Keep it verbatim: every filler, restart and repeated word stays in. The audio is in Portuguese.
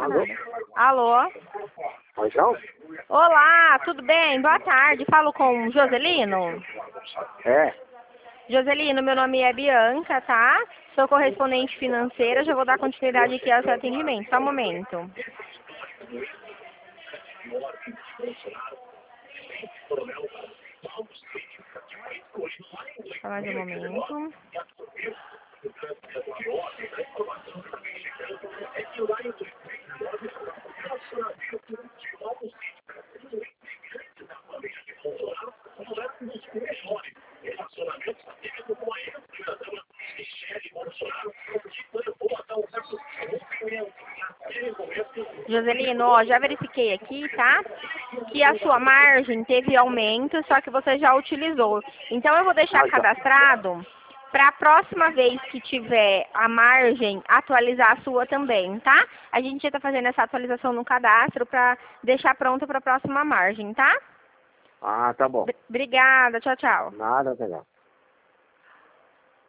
Alô? Alô? Oi, João? Olá, tudo bem? Boa tarde. Falo com Joselino? É. Joselino, meu nome é Bianca, tá? Sou correspondente financeira, já vou dar continuidade aqui ao seu atendimento. Só um momento. Só mais um momento. Joselino, ó, já verifiquei aqui, tá? Que a sua margem teve aumento, só que você já utilizou. Então eu vou deixar cadastrado para a próxima vez que tiver a margem, atualizar a sua também, tá? A gente já está fazendo essa atualização no cadastro para deixar pronto para a próxima margem, tá? Ah, tá bom. Obrigada, tchau, tchau. Nada, tá legal.